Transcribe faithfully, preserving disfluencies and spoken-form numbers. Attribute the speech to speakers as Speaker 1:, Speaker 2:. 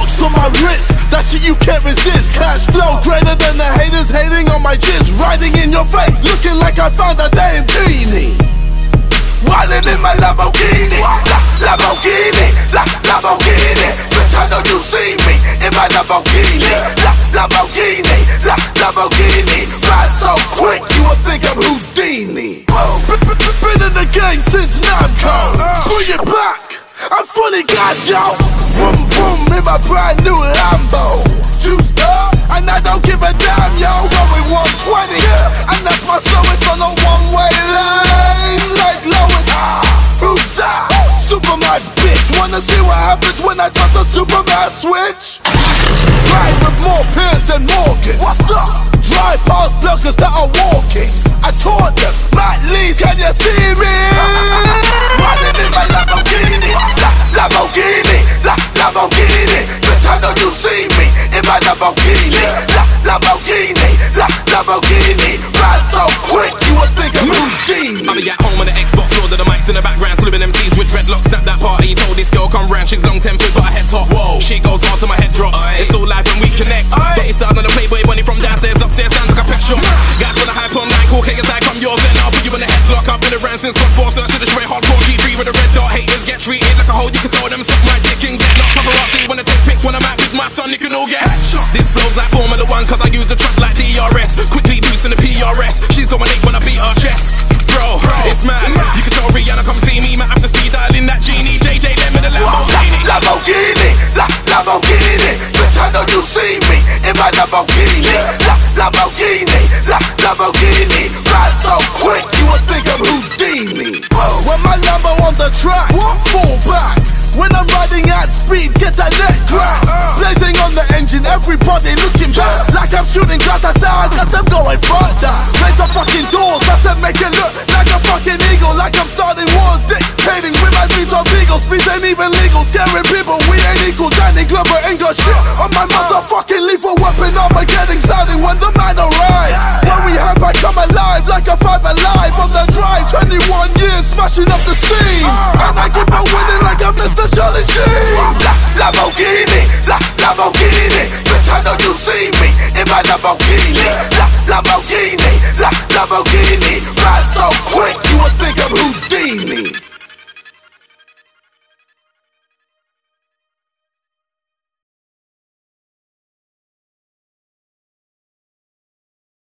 Speaker 1: Rocks on my wrist, that shit you can't resist. Cash flow greater than the haters hating on my jizz. Riding in your face, looking like I found a damn genie. Riding in my Lamborghini, La Lamborghini, La Lamborghini. Bitch, I know you see me in my Lamborghini, La Lamborghini, La Lamborghini. Ride so quick, you would think I'm Houdini. Been in the game since Namco, bring it back, I'm fully got yo. Vroom vroom in my brand new Lambo. Juiced up, and I don't give a damn yo. Going one twenty, and that's my slowest on a one-way lane. Like Lois, who's that? Superman bitch, wanna see what happens when I touch the Superman switch? Ride with more peers than Morgan. What's up? Drive past blockers that are walking. I taught them, Matt Lees, can you see me? Riding in my Lamborghini, La Lamborghini, La Lamborghini. Bitch, I know you see me in my Lamborghini, La Lamborghini, La Lamborghini. Ride so quick, you would think I'm Houdini.
Speaker 2: I'll be at home on the Xbox, Lord of the mics in the background, slipping M Cs with dreadlocks. Snap that party, told this girl come round, she's long tempered but her head top. Whoa, she goes hard till my head drops. Aye. It's all live when we connect. Got your sound on the Playboy bunny from downstairs, upstairs, sound like a pet shop. Guys wanna hype online, cool K as I come yours, then I'll put you in the headlock. I've been around since God four, search to the shred, hardcore G three with the red dot. Haters get treated like a hoe, you can tell them suck my dick and get locked. Paparazzi wanna take pics when I'm out with my son, you can all get headshot. This flow's like Formula One, cause I use the truck like D R S. Quickly loose in the P R S, she's going eight when I beat her chest. Bro, it's mad, you can tell Rihanna come see me, might have to speed dial in that genie. J J them in the Lamborghini,
Speaker 1: La Lamborghini, La Lamborghini. Bitch, I know you see me in my Lamborghini, La Lamborghini, La Lamborghini. Ride so quick, you would think I'm Houdini. When my Lambo on the track, fall back. When I'm riding at speed, get that neck crack. Blazing on the engine, everybody looking back like I'm shooting da-da-da, got them going further. Raise the fucking doors, that's it, make it look like a fucking eagle. Like I'm starting wars, dictating with my beats on beagle. Speeds ain't even legal, scaring people, we ain't equal. Danny Glover ain't got shit on my motherfucking lethal weapon. Armageddon sounding when the man arrives. When we have I come alive like a five alive on the drive. Twenty-one years smashing up the scene, and I keep on winning like I'm Mister Charlie Sheen. La Lamborghini, La Lamborghini. Bitch, I know you see me in my Lamborghini, La Lamborghini, La Lamborghini. Ride so quick, you would think